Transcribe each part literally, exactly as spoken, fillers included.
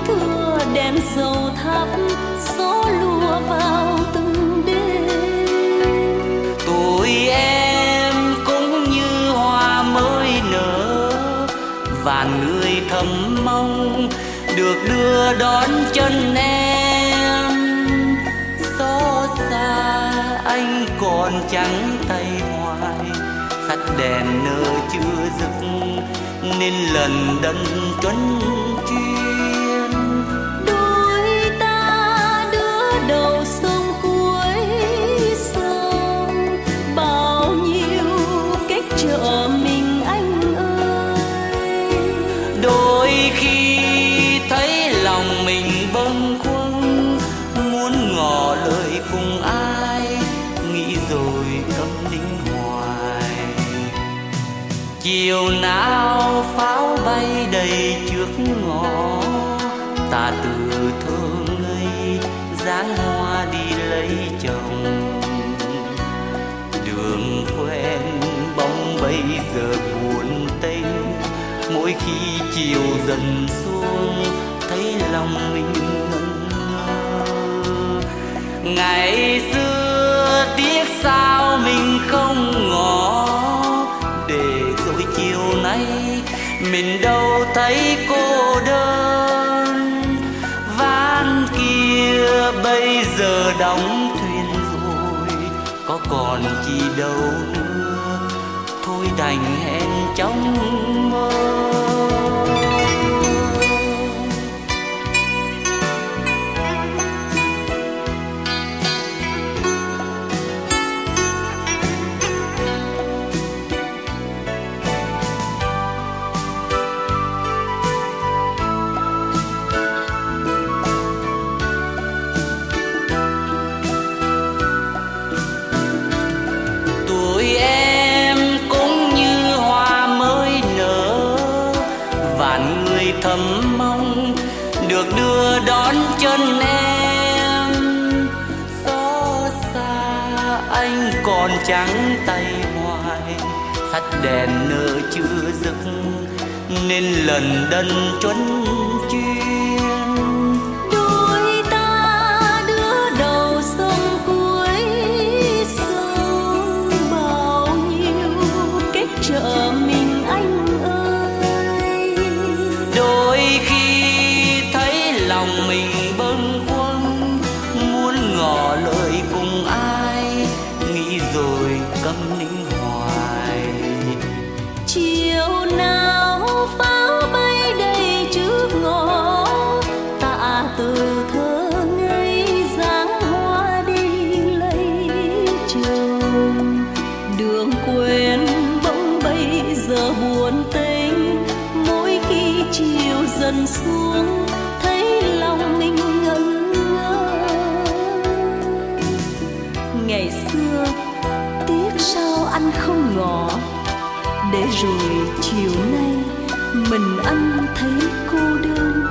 thưa đèn dầu thắp gió lùa vào từng đêm. Tuổi em cũng như hoa mới nở, vạn người thầm mong được đưa đón chân em. Xót xa anh còn trắng tay hoài, tắt đèn nơ chưa dứt nên lần đân tuấn chuyên. Đôi ta đứa đầu sông cuối sông, bao nhiêu cách trở mình anh ơi. Đôi khi thấy lòng mình bâng khuâng, muốn ngỏ lời cùng ai, nghĩ rồi câm nín hoài. Chiều nào pháo bay đầy trước ngõ, ta từ thơ ngây dáng hoa đi lấy chồng. Đường quen bóng bây giờ buồn tênh, mỗi khi chiều dần xuống thấy lòng mình ngẩn ngơ. Ngày xưa tiếc sao mình không ngỏ, để rồi chiều nay mình đâu thấy cô đơn. Ván kia bây giờ đóng thuyền rồi, có còn chi đâu nữa, thôi đành hẹn trong mơ. Tuổi em cũng như hoa mới nở, vạn người thầm mong được đưa đón chân em. Xót xa anh còn trắng tay hoài, tắt đèn nơ chưa dứt nên lần đân chuấn chuyên. Đôi ta đứa đầu sông cuối sông, bao nhiêu cách trở mình anh ơi. Đôi khi thấy lòng mình bâng khuâng, muốn ngỏ lời cùng ai, nghĩ rồi câm nín hoài. Chiều nào pháo bay đầy trước ngõ, ta từ thơ ngây dáng hoa đi lấy chồng. Đường quên bỗng bây giờ buồn tênh, mỗi khi chiều dần xuống thấy lòng mình ngẩn ngơ. Ngày xưa tiếc sao anh không ngỏ, để rồi chiều nay mình anh thấy cô đơn.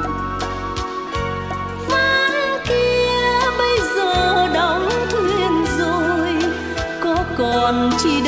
Ván kia bây giờ đóng thuyền rồi, có còn chi